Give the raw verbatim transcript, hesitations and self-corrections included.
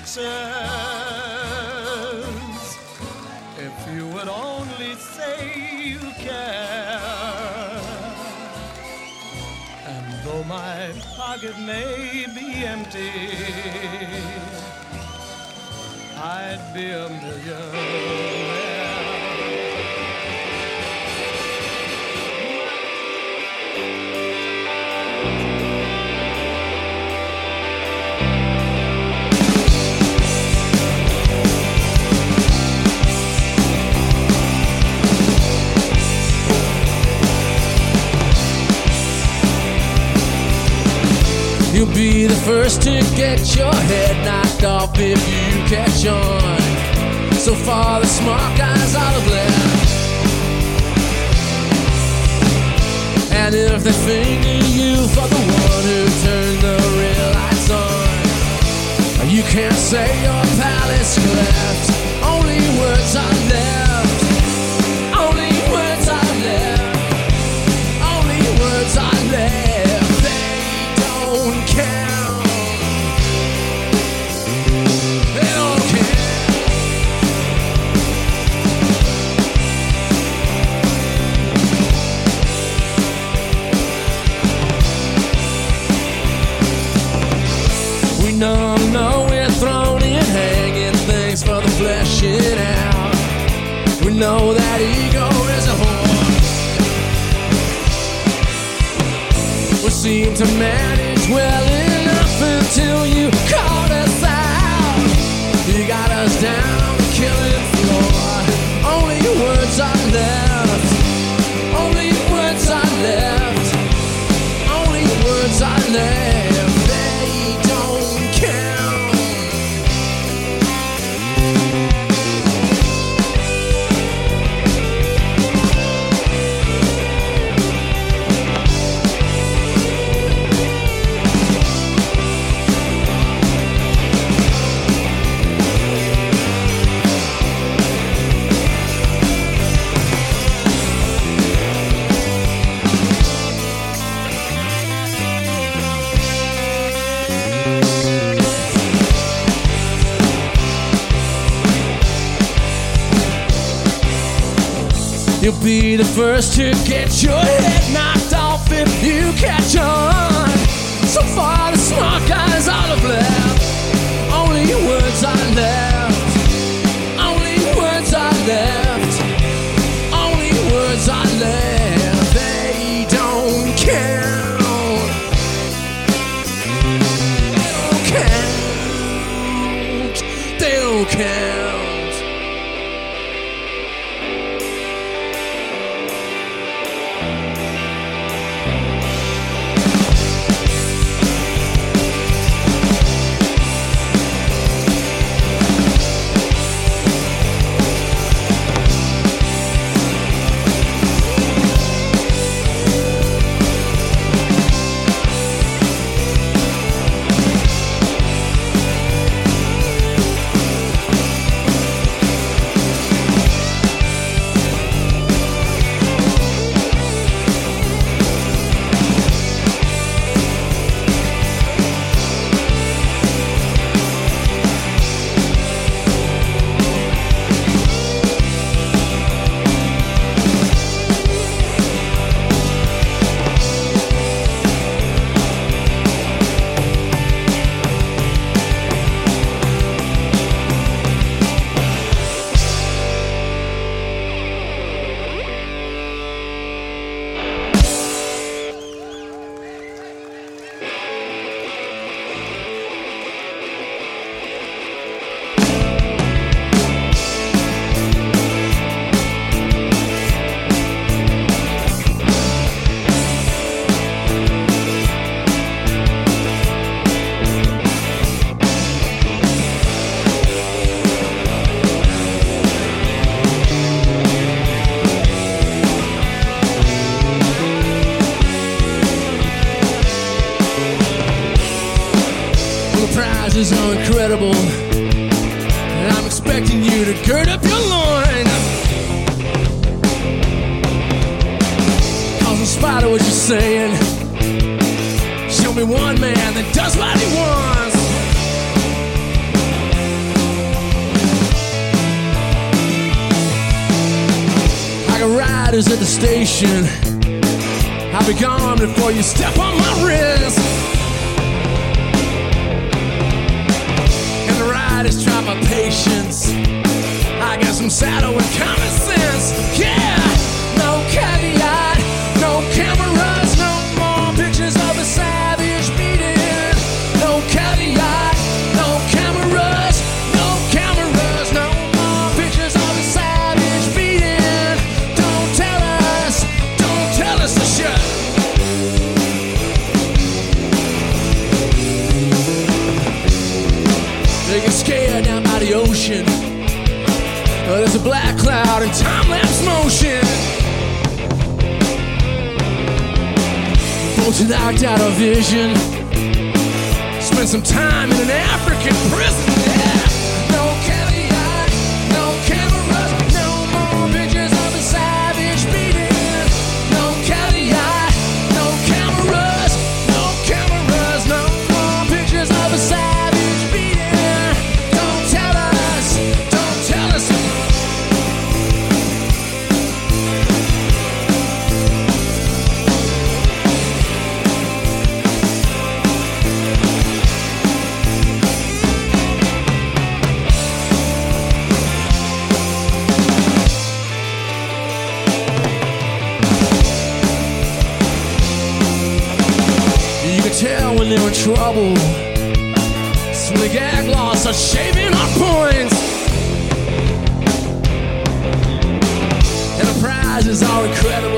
answers. If you would only say you care. And though my pocket may be empty, I'd be a millionaire. You'll be the first to get your head knocked off if you catch on. So far the smart guys all have left. And if they finger you for the one who turned the real lights on, you can't say your palace left. Only words are left. Only words are left. Only words are left. Don't count. They don't count. We know, know we're thrown in hanging things for the fleshing out. We know that ego is a whore. We seem to manage well enough until you caught us out. You got us down on the killing floor. Only words are left. Only words are left. Only words are left. They don't count. You'll be the first to get your head knocked off if you catch on. So far the smart guys all have left. Only words are left. Only words are left. Only words are left. They don't count. They don't count. They don't count. Prizes are incredible, and I'm expecting you to gird up your loin. Cause in spite of what you're saying, show me one man that does what he wants. riders at the station. I'll be gone before you step on my wrist. And the riders try my patience. I guess I'm saddled with common sense. Yeah, no caveat, no cameras, no more pictures of a savage beating. No caveat, no cameras, no cameras, no more pictures of a savage beating. Don't tell us, don't tell us to shut. They get scared down by the ocean. Uh, there's a black cloud in time-lapse motion. Folks are knocked out of vision. Spend some time in an African prison. Yeah. No caveat, no cameras, no more pictures of a savage beating. No caveat, no cameras, no cameras, no more pictures of a savage beating. Don't tell us, don't tell us. You can tell when they're in trouble. So the gag laws are shaving our points. And the prizes are incredible.